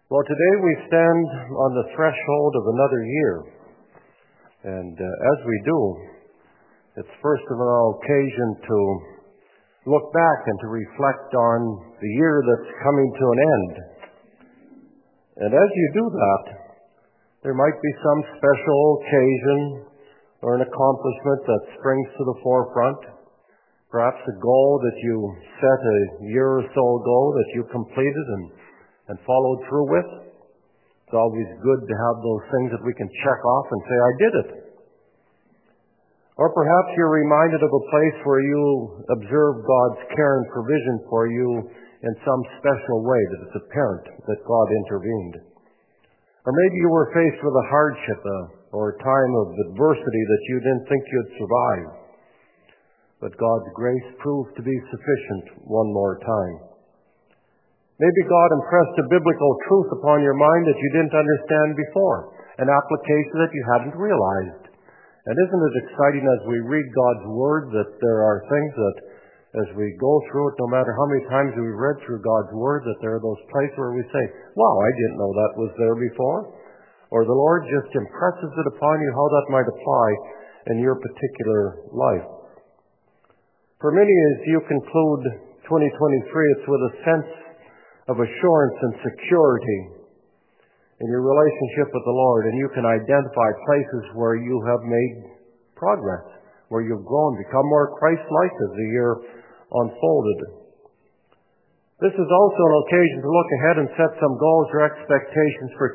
Well, today we stand on the threshold of another year. And as we do, it's first of all occasion to look back and to reflect on the year that's coming to an end. And as you do that, there might be some special occasion or an accomplishment that springs to the forefront. Perhaps a goal that you set a year or so ago that you completed and followed through with. It's always good to have those things that we can check off and say, I did it. Or perhaps you're reminded of a place where you observe God's care and provision for you in some special way that it's apparent that God intervened. Or maybe you were faced with a hardship or a time of adversity that you didn't think you'd survive. But God's grace proved to be sufficient one more time. Maybe God impressed a biblical truth upon your mind that you didn't understand before, an application that you hadn't realized. And isn't it exciting as we read God's Word that there are things that as we go through it, no matter how many times we've read through God's Word, that there are those places where we say, wow, I didn't know that was there before. Or the Lord just impresses it upon you how that might apply in your particular life. For many, as you conclude 2023, it's with a sense of assurance and security in your relationship with the Lord, and you can identify places where you have made progress, where you've grown, become more Christ-like as the year unfolded. This is also an occasion to look ahead and set some goals or expectations for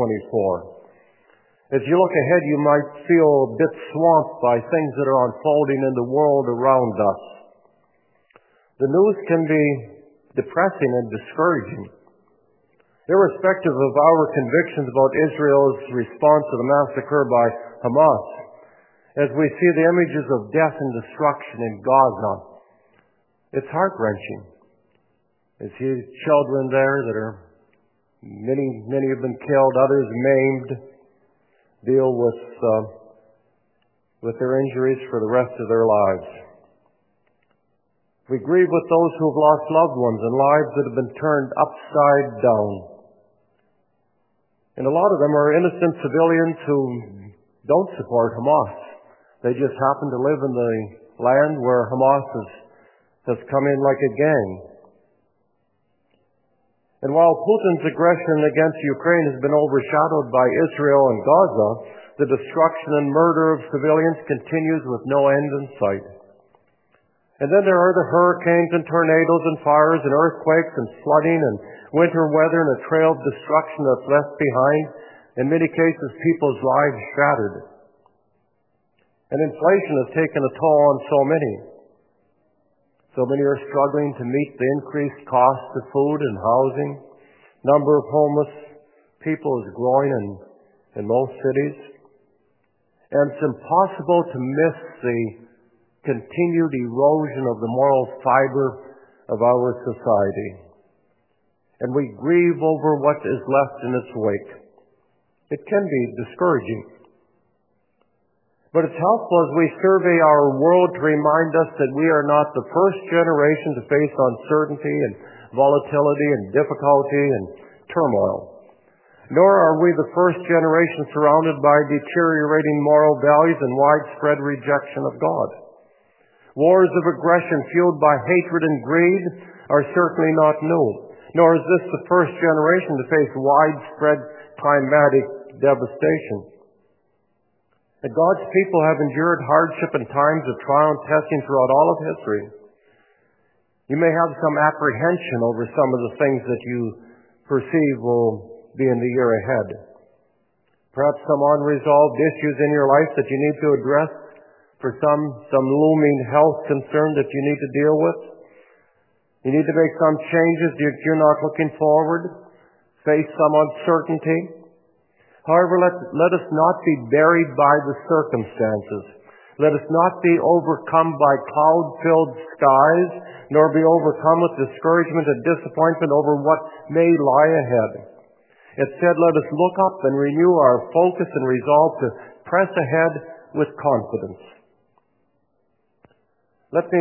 2024. As you look ahead, you might feel a bit swamped by things that are unfolding in the world around us. The news can be depressing and discouraging. Irrespective of our convictions about Israel's response to the massacre by Hamas, as we see the images of death and destruction in Gaza, it's heart-wrenching. As you see children there that are, many have been killed, others maimed, deal with their injuries for the rest of their lives. We grieve with those who have lost loved ones and lives that have been turned upside down. And a lot of them are innocent civilians who don't support Hamas. They just happen to live in the land where Hamas has come in like a gang. And while Putin's aggression against Ukraine has been overshadowed by Israel and Gaza, the destruction and murder of civilians continues with no end in sight. And then there are the hurricanes and tornadoes and fires and earthquakes and flooding and winter weather and a trail of destruction that's left behind, in many cases people's lives shattered. And inflation has taken a toll on so many. So many are struggling to meet the increased costs of food and housing. Number of homeless people is growing in most cities. And it's impossible to miss the continued erosion of the moral fiber of our society. And we grieve over what is left in its wake. It can be discouraging. But it's helpful as we survey our world to remind us that we are not the first generation to face uncertainty and volatility and difficulty and turmoil. Nor are we the first generation surrounded by deteriorating moral values and widespread rejection of God. Wars of aggression fueled by hatred and greed are certainly not new, nor is this the first generation to face widespread climatic devastation. And God's people have endured hardship and times of trial and testing throughout all of history. You may have some apprehension over some of the things that you perceive will be in the year ahead. Perhaps some unresolved issues in your life that you need to address, for some looming health concern that you need to deal with. You need to make some changes that you're not looking forward, face some uncertainty. However, let us not be buried by the circumstances. Let us not be overcome by cloud-filled skies, nor be overcome with discouragement and disappointment over what may lie ahead. Instead, let us look up and renew our focus and resolve to press ahead with confidence. Let me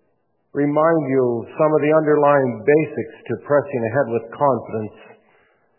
remind you some of the underlying basics to pressing ahead with confidence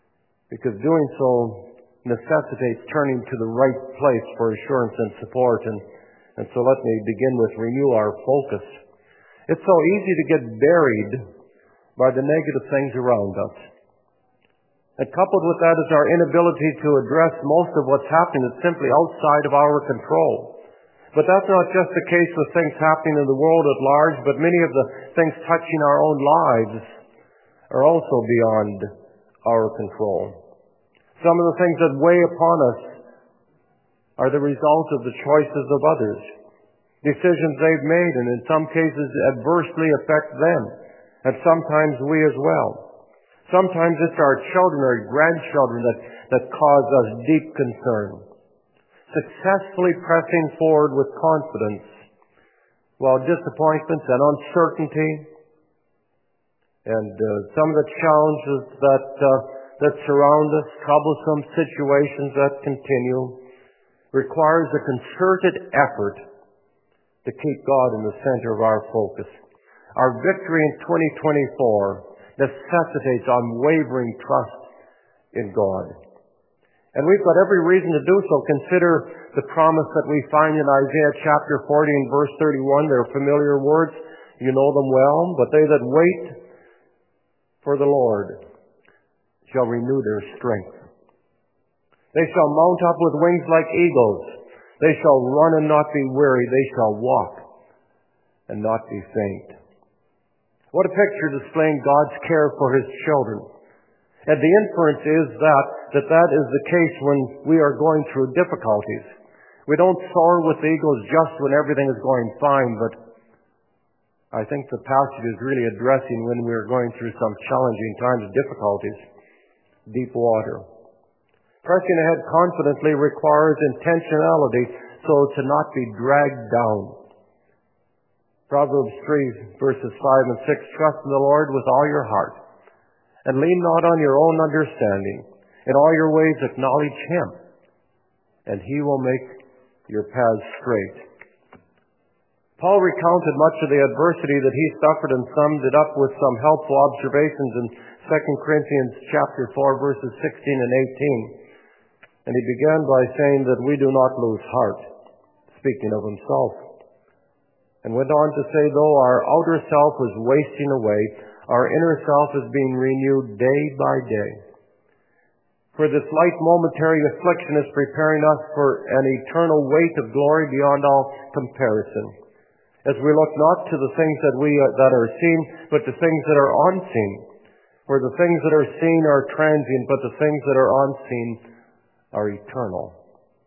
because doing so necessitates turning to the right place for assurance and support. And so let me begin with renew our focus. It's so easy to get buried by the negative things around us. And coupled with that is our inability to address most of what's happening that's simply outside of our control. But that's not just the case with things happening in the world at large, but many of the things touching our own lives are also beyond our control. Some of the things that weigh upon us are the result of the choices of others, decisions they've made, and in some cases adversely affect them, and sometimes we as well. Sometimes it's our children or grandchildren that cause us deep concern. Successfully pressing forward with confidence, while disappointments and uncertainty and some of the challenges that surround us, troublesome situations that continue, requires a concerted effort to keep God in the center of our focus. Our victory in 2024 necessitates unwavering trust in God. And we've got every reason to do so. Consider the promise that we find in Isaiah chapter 40 and verse 31. They're familiar words. You know them well. But they that wait for the Lord shall renew their strength. They shall mount up with wings like eagles. They shall run and not be weary. They shall walk and not be faint. What a picture displaying God's care for His children. And the inference is that is the case when we are going through difficulties. We don't soar with the eagles just when everything is going fine, but I think the passage is really addressing when we're going through some challenging times of difficulties, deep water. Pressing ahead confidently requires intentionality so to not be dragged down. Proverbs 3 verses 5 and 6, trust in the Lord with all your heart, and lean not on your own understanding. In all your ways acknowledge Him, and He will make your paths straight. Paul recounted much of the adversity that he suffered and summed it up with some helpful observations in 2 Corinthians chapter 4 verses 16 and 18. And he began by saying that we do not lose heart, speaking of himself. And went on to say, though our outer self is wasting away, our inner self is being renewed day by day. For this light momentary affliction is preparing us for an eternal weight of glory beyond all comparison, as we look not to the things that are seen, but to things that are unseen. For the things that are seen are transient, but the things that are unseen are eternal.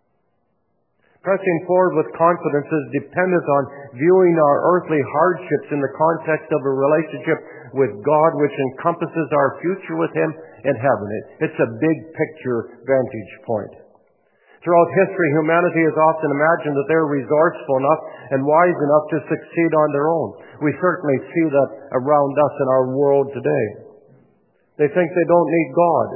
Pressing forward with confidence is dependent on viewing our earthly hardships in the context of a relationship with God which encompasses our future with Him in heaven. It's a big picture vantage point. Throughout history, humanity has often imagined that they're resourceful enough and wise enough to succeed on their own. We certainly see that around us in our world today. They think they don't need God.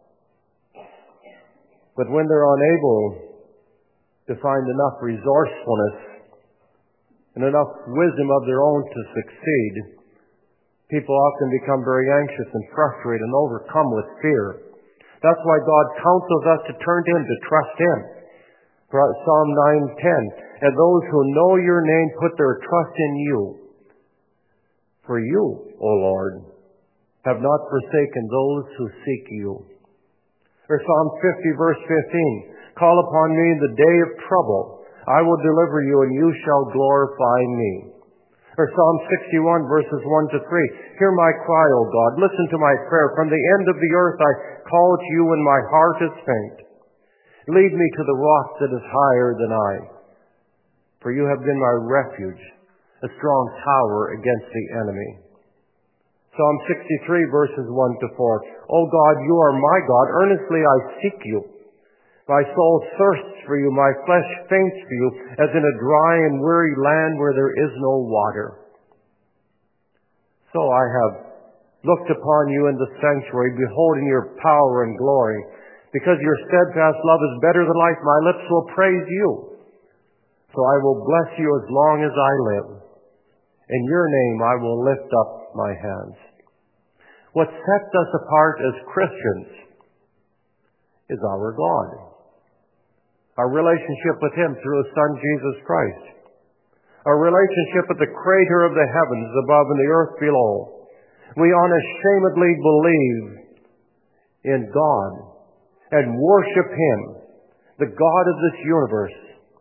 But when they're unable to find enough resourcefulness and enough wisdom of their own to succeed, people often become very anxious and frustrated and overcome with fear. That's why God counsels us to turn to Him, to trust Him. Psalm 9:10, and those who know your name put their trust in you. For you, O Lord, have not forsaken those who seek you. Or Psalm 50 verse 15, call upon me in the day of trouble. I will deliver you and you shall glorify me. Or Psalm 61 verses 1 to 3, hear my cry, O God, listen to my prayer. From the end of the earth I call to you when my heart is faint. Lead me to the rock that is higher than I. For you have been my refuge, a strong tower against the enemy. Psalm 63 verses 1 to 4, O God, you are my God, earnestly I seek you. My soul thirsts for you, my flesh faints for you, as in a dry and weary land where there is no water. So I have looked upon you in the sanctuary, beholding your power and glory. Because your steadfast love is better than life, my lips will praise you. So I will bless you as long as I live. In your name I will lift up my hands. What sets us apart as Christians is our God. Our relationship with Him through His Son, Jesus Christ. Our relationship with the Creator of the heavens above and the earth below. We unashamedly believe in God and worship Him, the God of this universe.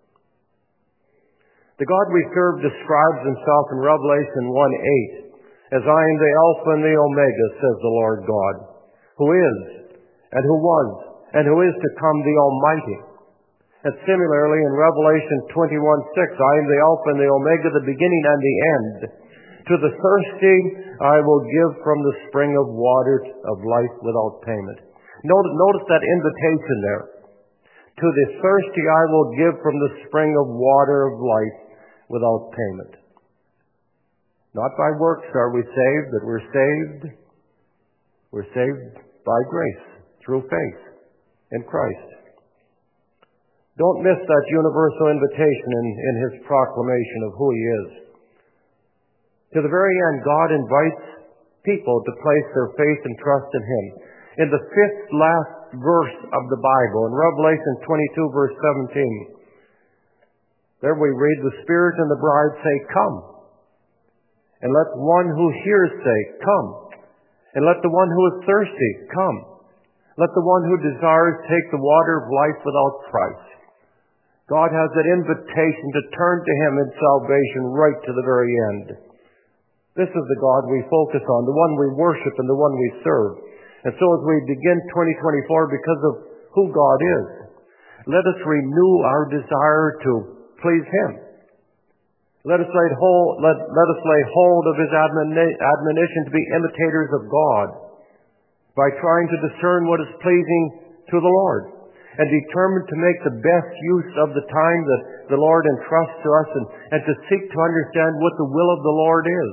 The God we serve describes Himself in Revelation 1:8 as I am the Alpha and the Omega, says the Lord God, who is, and who was, and who is to come, the Almighty. And similarly in Revelation 21:6, I am the Alpha and the Omega, the beginning and the end. To the thirsty I will give from the spring of water of life without payment. Notice that invitation there. To the thirsty I will give from the spring of water of life without payment. Not by works are we saved, but we're saved. We're saved by grace, through faith in Christ. Don't miss that universal invitation in His proclamation of who He is. To the very end, God invites people to place their faith and trust in Him. In the fifth last verse of the Bible, in Revelation 22, verse 17, there we read, the Spirit and the bride say, come. And let one who hears say, come. And let the one who is thirsty come. Let the one who desires take the water of life without price. God has that invitation to turn to Him in salvation right to the very end. This is the God we focus on, the one we worship and the one we serve. And so as we begin 2024, because of who God is, let us renew our desire to please Him. Let us lay hold of His admonition to be imitators of God by trying to discern what is pleasing to the Lord and determined to make the best use of the time that the Lord entrusts to us and to seek to understand what the will of the Lord is.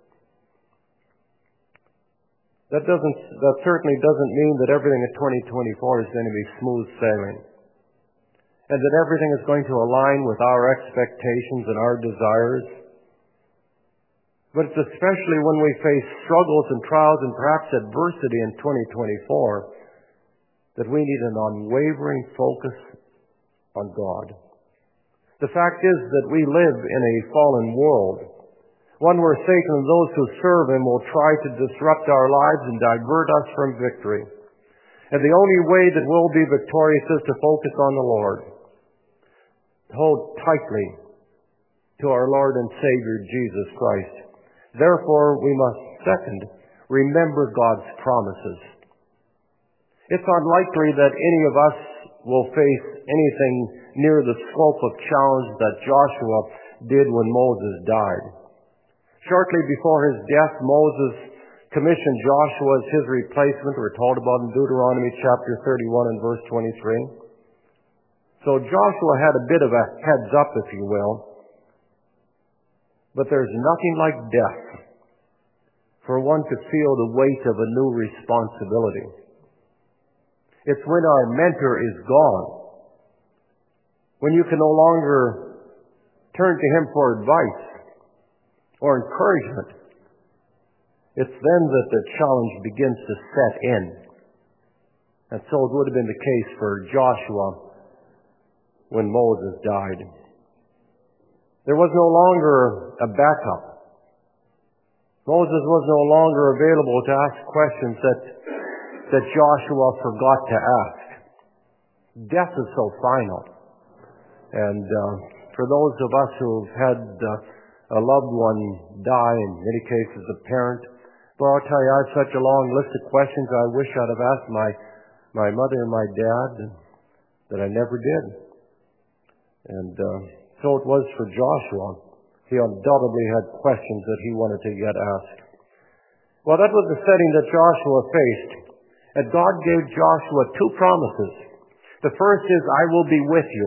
That certainly doesn't mean that everything in 2024 is going to be smooth sailing, and that everything is going to align with our expectations and our desires. But it's especially when we face struggles and trials and perhaps adversity in 2024 that we need an unwavering focus on God. The fact is that we live in a fallen world, one where Satan and those who serve him will try to disrupt our lives and divert us from victory. And the only way that we'll be victorious is to focus on the Lord. Hold tightly to our Lord and Savior, Jesus Christ. Therefore, we must, second, remember God's promises. It's unlikely that any of us will face anything near the scope of challenge that Joshua did when Moses died. Shortly before his death, Moses commissioned Joshua as his replacement. We're told about in Deuteronomy chapter 31 and verse 23. So Joshua had a bit of a heads up, if you will. But there's nothing like death for one to feel the weight of a new responsibility. It's when our mentor is gone, when you can no longer turn to him for advice or encouragement. It's then that the challenge begins to set in. And so it would have been the case for Joshua when Moses died. There was no longer a backup. Moses was no longer available to ask questions that Joshua forgot to ask. Death is so final. And for those of us who've had a loved one die, in many cases a parent, well, I'll tell you, I have such a long list of questions I wish I'd have asked my mother and my dad that I never did. And so it was for Joshua. He undoubtedly had questions that he wanted to yet ask. Well, that was the setting that Joshua faced. And God gave Joshua two promises. The first is, I will be with you.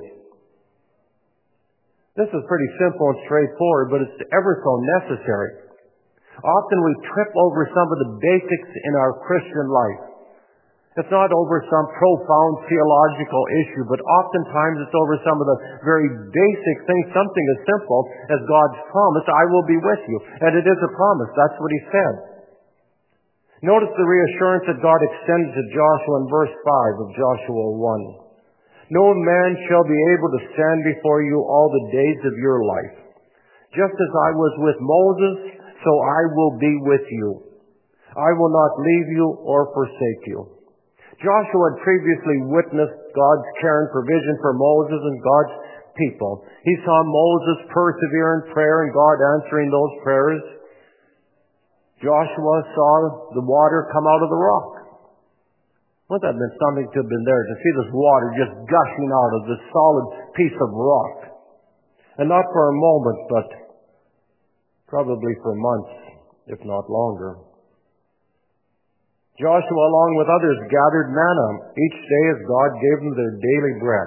This is pretty simple and straightforward, but it's ever so necessary. Often we trip over some of the basics in our Christian life. It's not over some profound theological issue, but oftentimes it's over some of the very basic things, something as simple as God's promise, I will be with you. And it is a promise. That's what He said. Notice the reassurance that God extended to Joshua in verse 5 of Joshua 1. No man shall be able to stand before you all the days of your life. Just as I was with Moses, so I will be with you. I will not leave you or forsake you. Joshua had previously witnessed God's care and provision for Moses and God's people. He saw Moses persevere in prayer and God answering those prayers. Joshua saw the water come out of the rock. Wouldn't that have been something to have been there, to see this water just gushing out of this solid piece of rock? And not for a moment, but probably for months, if not longer. Joshua, along with others, gathered manna each day as God gave them their daily bread.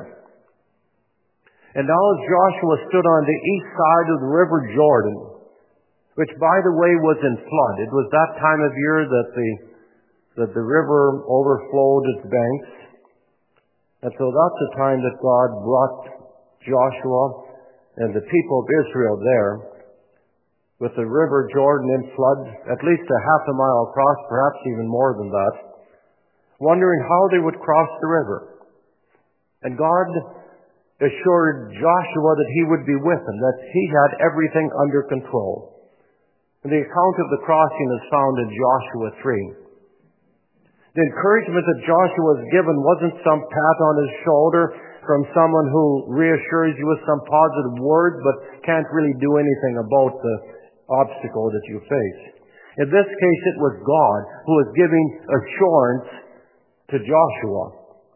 And now as Joshua stood on the east side of the river Jordan, which, by the way, was in flood. It was that time of year that the river overflowed its banks. And so that's the time that God brought Joshua and the people of Israel there, with the river Jordan in flood, at least a half a mile across, perhaps even more than that, wondering how they would cross the river. And God assured Joshua that he would be with them, that he had everything under control. And the account of the crossing is found in Joshua 3. The encouragement that Joshua was given wasn't some pat on his shoulder from someone who reassures you with some positive words but can't really do anything about the obstacle that you face. In this case, it was God who was giving assurance to Joshua,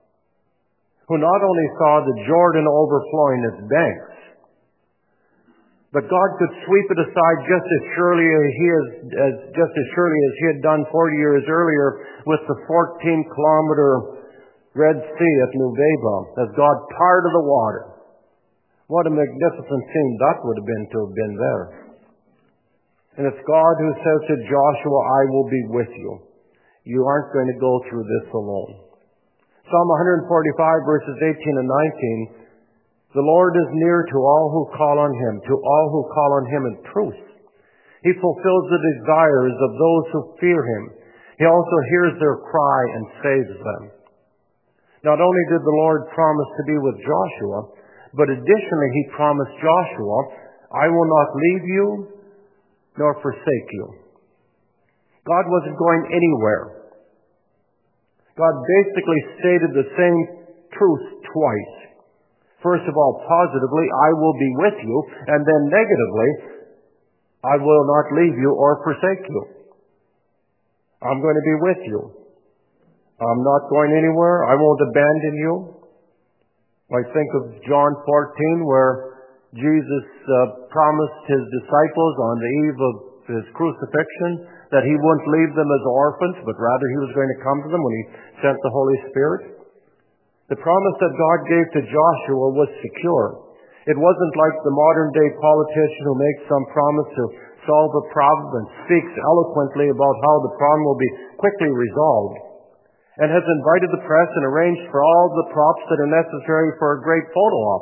who not only saw the Jordan overflowing its banks, but God could sweep it aside just as surely as he had done 40 years earlier with the 14-kilometer Red Sea at Nuweiba, as God parted the water. What a magnificent scene that would have been to have been there. And it's God who says to Joshua, I will be with you. You aren't going to go through this alone. Psalm 145 verses 18 and 19, the Lord is near to all who call on him, to all who call on him in truth. He fulfills the desires of those who fear him. He also hears their cry and saves them. Not only did the Lord promise to be with Joshua, but additionally he promised Joshua, I will not leave you nor forsake you. God wasn't going anywhere. God basically stated the same truth twice. First of all, positively, I will be with you, and then negatively, I will not leave you or forsake you. I'm going to be with you. I'm not going anywhere. I won't abandon you. I think of John 14, where Jesus promised his disciples on the eve of his crucifixion that he wouldn't leave them as orphans, but rather he was going to come to them when he sent the Holy Spirit. The promise that God gave to Joshua was secure. It wasn't like the modern-day politician who makes some promise to solve a problem and speaks eloquently about how the problem will be quickly resolved, and has invited the press and arranged for all the props that are necessary for a great photo op.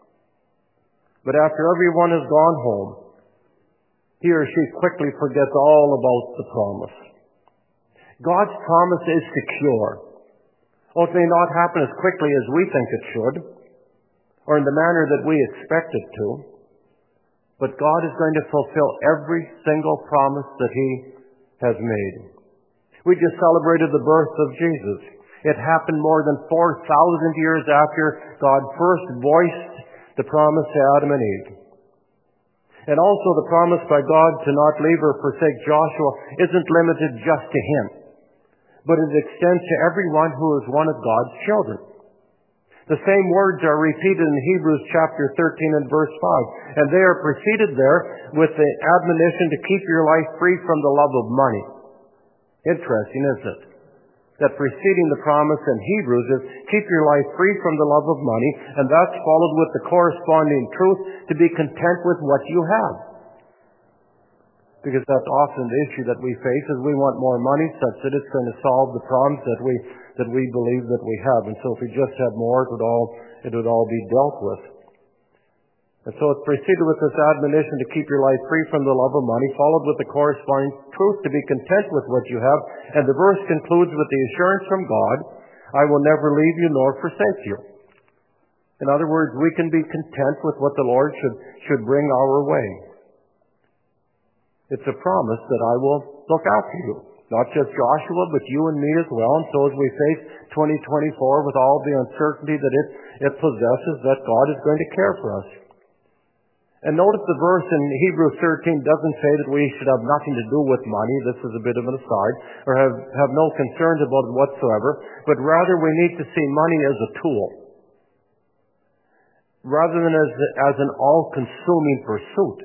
But after everyone has gone home, he or she quickly forgets all about the promise. God's promise is secure. Oh, it may not happen as quickly as we think it should, or in the manner that we expect it to, but God is going to fulfill every single promise that he has made. We just celebrated the birth of Jesus. It happened more than 4,000 years after God first voiced the promise to Adam and Eve. And also the promise by God to not leave or forsake Joshua isn't limited just to him, but it extends to everyone who is one of God's children. The same words are repeated in Hebrews chapter 13 and verse 5, and they are preceded there with the admonition to keep your life free from the love of money. Interesting, isn't it? That preceding the promise in Hebrews is keep your life free from the love of money, and that's followed with the corresponding truth to be content with what you have. Because that's often the issue that we face, is we want more money such that it's going to solve the problems that we believe that we have. And so if we just had more, it would all be dealt with. And so it proceeded with this admonition to keep your life free from the love of money, followed with the corresponding truth to be content with what you have. And the verse concludes with the assurance from God, I will never leave you nor forsake you. In other words, we can be content with what the Lord should bring our way. It's a promise that I will look after you. Not just Joshua, but you and me as well. And so as we face 2024 with all the uncertainty that it possesses, that God is going to care for us. And notice the verse in Hebrews 13 doesn't say that we should have nothing to do with money. This is a bit of an aside. Or have no concerns about it whatsoever. But rather we need to see money as a tool. Rather than as an all-consuming pursuit.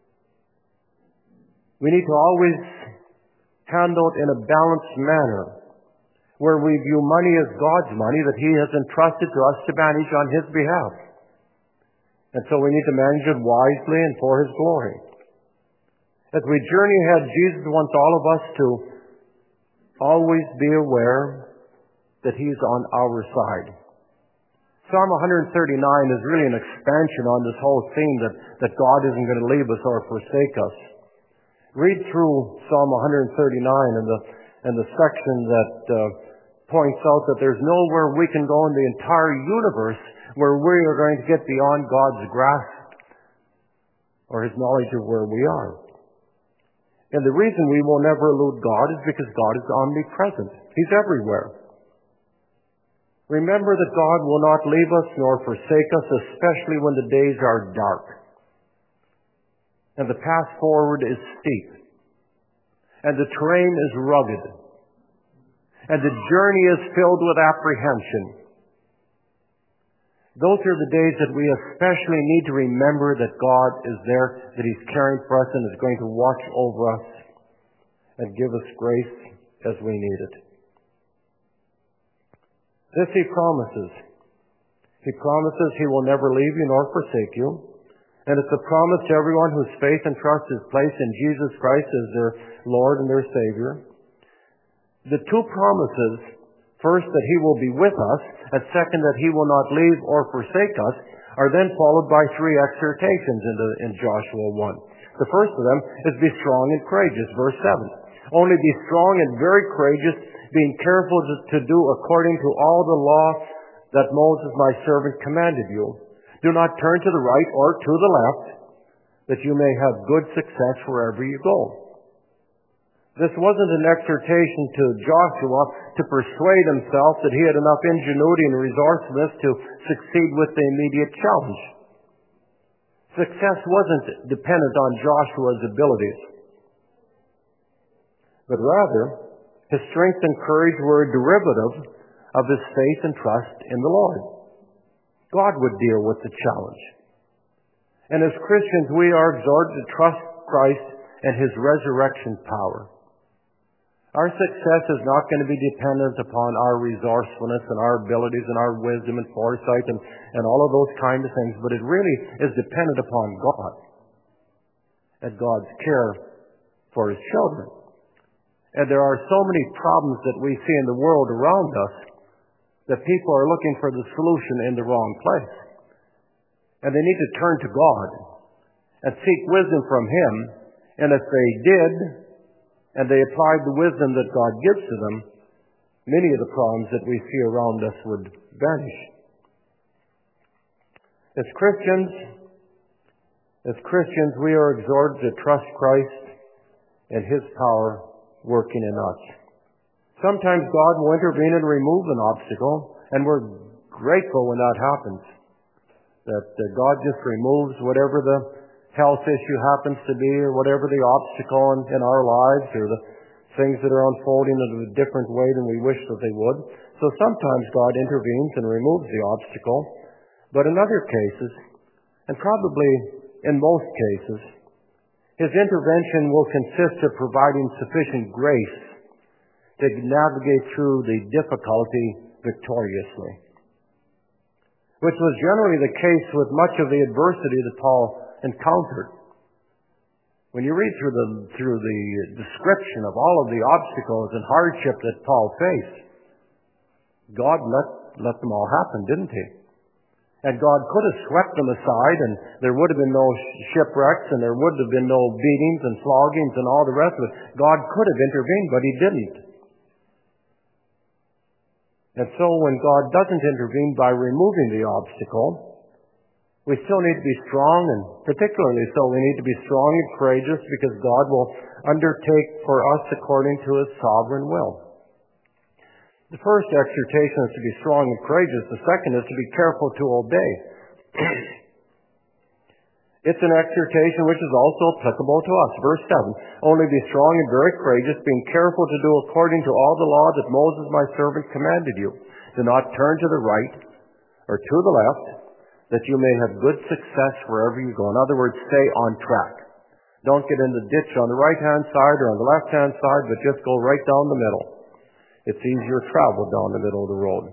We need to always handle it in a balanced manner, where we view money as God's money that He has entrusted to us to manage on His behalf. And so we need to manage it wisely and for His glory. As we journey ahead, Jesus wants all of us to always be aware that He's on our side. Psalm 139 is really an expansion on this whole theme that God isn't going to leave us or forsake us. Read through Psalm 139 and the section that points out that there's nowhere we can go in the entire universe where we are going to get beyond God's grasp or His knowledge of where we are. And the reason we will never elude God is because God is omnipresent. He's everywhere. Remember that God will not leave us nor forsake us, especially when the days are dark. And the path forward is steep. And the terrain is rugged. And the journey is filled with apprehension. Those are the days that we especially need to remember that God is there, that He's caring for us and is going to watch over us and give us grace as we need it. This He promises. He promises He will never leave you nor forsake you. And it's a promise to everyone whose faith and trust is placed in Jesus Christ as their Lord and their Savior. The two promises, first that He will be with us, and second that He will not leave or forsake us, are then followed by three exhortations in Joshua 1. The first of them is be strong and courageous, verse 7. Only be strong and very courageous, being careful to do according to all the law that Moses my servant commanded you. Do not turn to the right or to the left, that you may have good success wherever you go. This wasn't an exhortation to Joshua to persuade himself that he had enough ingenuity and resourcefulness to succeed with the immediate challenge. Success wasn't dependent on Joshua's abilities, but rather his strength and courage were a derivative of his faith and trust in the Lord. God would deal with the challenge. And as Christians, we are exhorted to trust Christ and His resurrection power. Our success is not going to be dependent upon our resourcefulness and our abilities and our wisdom and foresight and all of those kind of things, but it really is dependent upon God and God's care for His children. And there are so many problems that we see in the world around us that people are looking for the solution in the wrong place. And they need to turn to God and seek wisdom from Him. And if they did, and they applied the wisdom that God gives to them, many of the problems that we see around us would vanish. As Christians, we are exhorted to trust Christ and His power working in us. Sometimes God will intervene and remove an obstacle, and we're grateful when that happens. That God just removes whatever the health issue happens to be, or whatever the obstacle in our lives, or the things that are unfolding in a different way than we wish that they would. So sometimes God intervenes and removes the obstacle, but in other cases, and probably in most cases, His intervention will consist of providing sufficient grace to navigate through the difficulty victoriously, which was generally the case with much of the adversity that Paul encountered. When you read through the description of all of the obstacles and hardship that Paul faced, God let them all happen, didn't He? And God could have swept them aside, and there would have been no shipwrecks, and there would have been no beatings and floggings and all the rest of it. God could have intervened, but He didn't. And so when God doesn't intervene by removing the obstacle, we still need to be strong, and particularly so we need to be strong and courageous, because God will undertake for us according to His sovereign will. The first exhortation is to be strong and courageous. The second is to be careful to obey. It's an exhortation which is also applicable to us. Verse 7, only be strong and very courageous, being careful to do according to all the law that Moses my servant commanded you. Do not turn to the right or to the left, that you may have good success wherever you go. In other words, stay on track. Don't get in the ditch on the right-hand side or on the left-hand side, but just go right down the middle. It's easier travel down the middle of the road.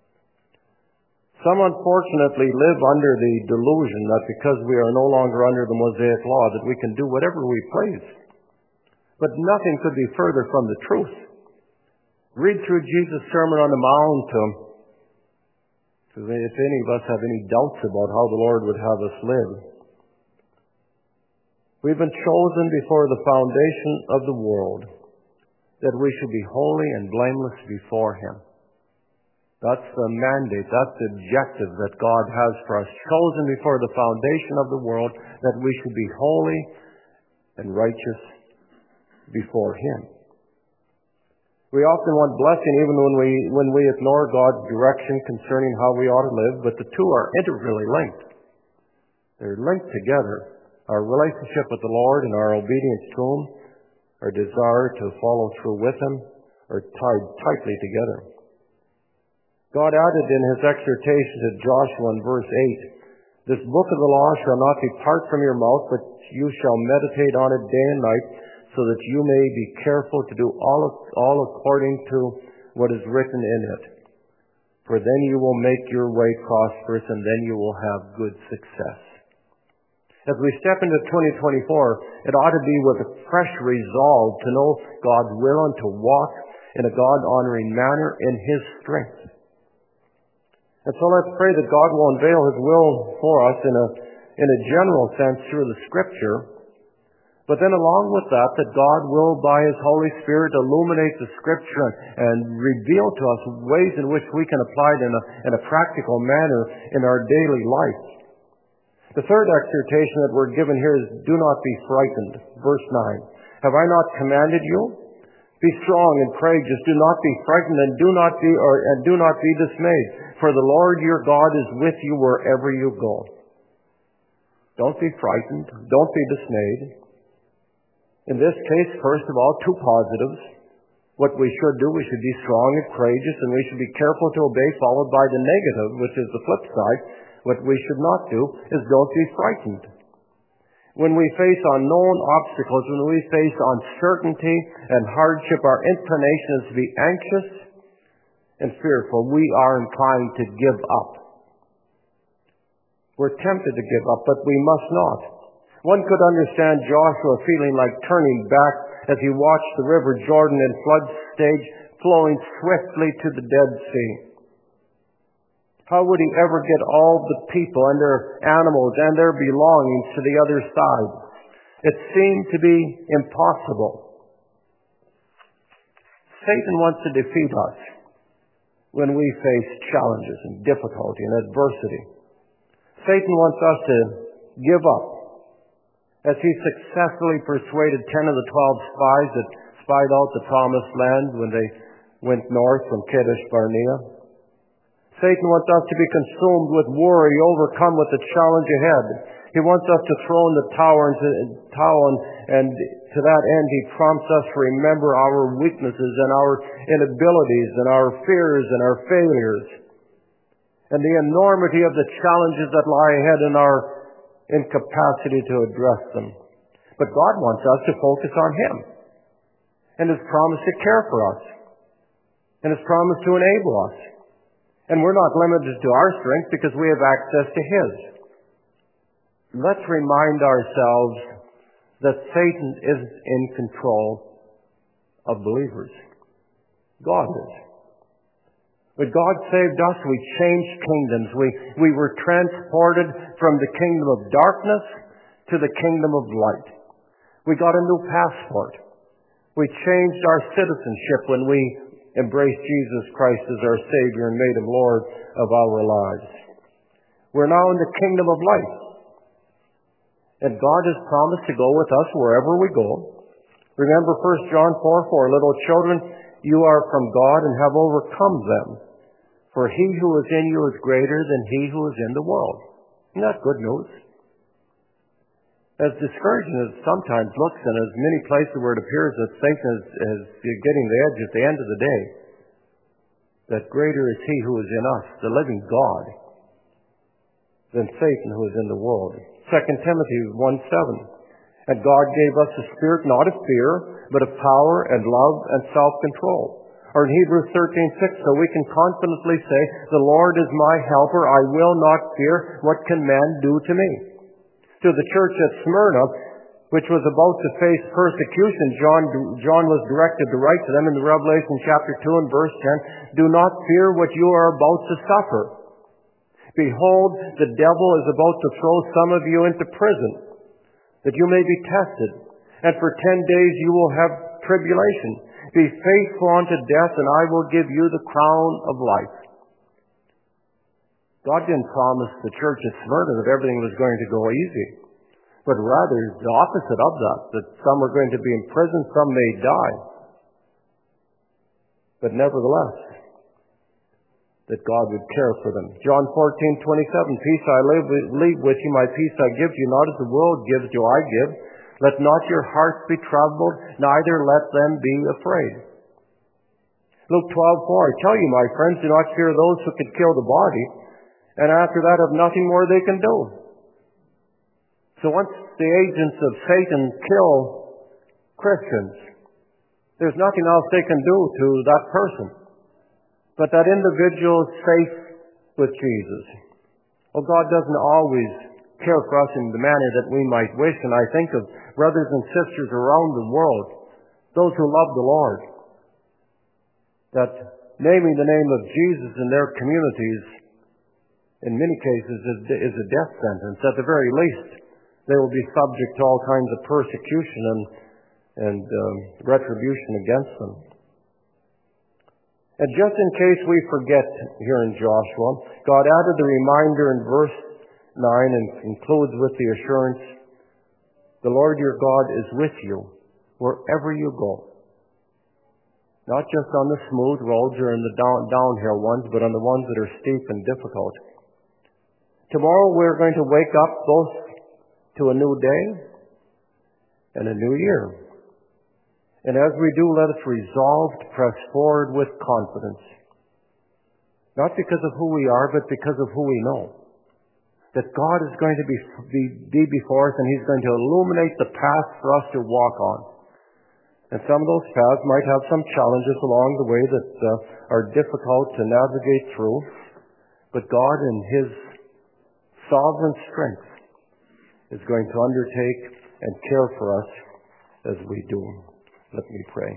Some unfortunately live under the delusion that because we are no longer under the Mosaic law that we can do whatever we please. But nothing could be further from the truth. Read through Jesus' Sermon on the Mount. If any of us have any doubts about how the Lord would have us live. We've been chosen before the foundation of the world, that we should be holy and blameless before Him. That's the mandate, that's the objective that God has for us. Chosen before the foundation of the world, that we should be holy and righteous before Him. We often want blessing even when we ignore God's direction concerning how we ought to live, but the two are integrally linked. They're linked together. Our relationship with the Lord and our obedience to Him, our desire to follow through with Him, are tied tightly together. God added in His exhortation to Joshua in verse 8, this book of the law shall not depart from your mouth, but you shall meditate on it day and night, so that you may be careful to do all according to what is written in it. For then you will make your way prosperous, and then you will have good success. As we step into 2024, it ought to be with a fresh resolve to know God's will and to walk in a God-honoring manner in His strength. And so let's pray that God will unveil His will for us in a general sense through the Scripture, but then along with that God will, by His Holy Spirit, illuminate the Scripture and reveal to us ways in which we can apply it in a practical manner in our daily life. The third exhortation that we're given here is, do not be frightened. Verse 9. Have I not commanded you? Be strong and courageous. Do not be frightened, and do not be dismayed. For the Lord your God is with you wherever you go. Don't be frightened. Don't be dismayed. In this case, first of all, two positives. What we should do, we should be strong and courageous, and we should be careful to obey, followed by the negative, which is the flip side. What we should not do is don't be frightened. When we face unknown obstacles, when we face uncertainty and hardship, our inclination is to be anxious and fearful. We are inclined to give up. We're tempted to give up, but we must not. One could understand Joshua feeling like turning back as he watched the river Jordan in flood stage flowing swiftly to the Dead Sea. How would he ever get all the people and their animals and their belongings to the other side? It seemed to be impossible. Satan wants to defeat us when we face challenges and difficulty and adversity. Satan wants us to give up, as he successfully persuaded 10 of the 12 spies that spied out the promised land when they went north from Kadesh Barnea. Satan wants us to be consumed with worry, overcome with the challenge ahead. He wants us to throw in the towel, and to that end he prompts us to remember our weaknesses and our inabilities and our fears and our failures and the enormity of the challenges that lie ahead in our incapacity to address them. But God wants us to focus on Him and His promise to care for us and His promise to enable us. And we're not limited to our strength because we have access to His. Let's remind ourselves that Satan is in control of believers. God is. When God saved us, we changed kingdoms. We were transported from the kingdom of darkness to the kingdom of light. We got a new passport. We changed our citizenship when we embraced Jesus Christ as our Savior and made Him Lord of our lives. We're now in the kingdom of light. And God has promised to go with us wherever we go. Remember 1 John 4:4, little children, you are from God and have overcome them. For he who is in you is greater than he who is in the world. Isn't that good news? As discouraging as it sometimes looks, and as many places where it appears that Satan is getting the edge at the end of the day, that greater is he who is in us, the living God, than Satan who is in the world. 2 Timothy 1:7. And God gave us a spirit not of fear, but of power and love and self-control. Or in Hebrews 13:6, so we can confidently say, the Lord is my helper, I will not fear. What can man do to me? To the church at Smyrna, which was about to face persecution, John was directed to write to them in the Revelation chapter 2 and verse 10, do not fear what you are about to suffer. Behold, the devil is about to throw some of you into prison, that you may be tested, and for 10 days you will have tribulation. Be faithful unto death, and I will give you the crown of life. God didn't promise the church at Smyrna that everything was going to go easy, but rather the opposite of that some are going to be in prison, some may die. But nevertheless, that God would care for them. John 14:27, peace I leave with you, my peace I give you, not as the world gives do I give. Let not your hearts be troubled, neither let them be afraid. Luke 12:4, I tell you, my friends, do not fear those who can kill the body, and after that have nothing more they can do. So once the agents of Satan kill Christians, there's nothing else they can do to that person. But that individual is safe with Jesus. Well, God doesn't always care for us in the manner that we might wish, and I think of brothers and sisters around the world, those who love the Lord, that naming the name of Jesus in their communities, in many cases, is a death sentence. At the very least, they will be subject to all kinds of persecution and retribution against them. And just in case we forget here in Joshua, God added the reminder in verse 9 and concludes with the assurance, the Lord your God is with you wherever you go. Not just on the smooth roads or in the downhill ones, but on the ones that are steep and difficult. Tomorrow we're going to wake up both to a new day and a new year. And as we do, let us resolve to press forward with confidence. Not because of who we are, but because of who we know. That God is going to be before us, and He's going to illuminate the path for us to walk on. And some of those paths might have some challenges along the way that are difficult to navigate through. But God, in His sovereign strength, is going to undertake and care for us as we do. Let me pray.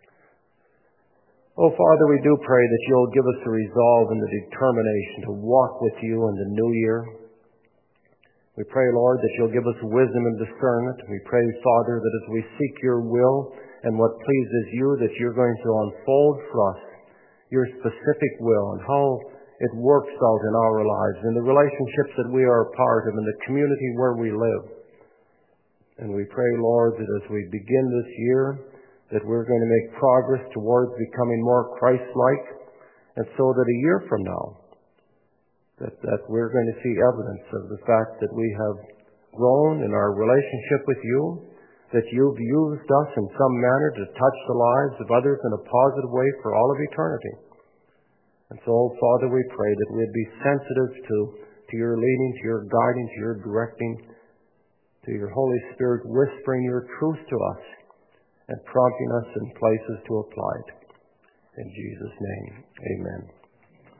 Oh, Father, we do pray that You'll give us the resolve and the determination to walk with You in the new year. We pray, Lord, that You'll give us wisdom and discernment. We pray, Father, that as we seek Your will and what pleases You, that You're going to unfold for us Your specific will and how it works out in our lives, in the relationships that we are a part of, in the community where we live. And we pray, Lord, that as we begin this year, that we're going to make progress towards becoming more Christ-like, and so that a year from now, that we're going to see evidence of the fact that we have grown in our relationship with You, that You've used us in some manner to touch the lives of others in a positive way for all of eternity. And so, Father, we pray that we'd be sensitive to Your leading, to Your guiding, to Your directing, to Your Holy Spirit whispering Your truth to us and prompting us in places to apply it. In Jesus' name, amen.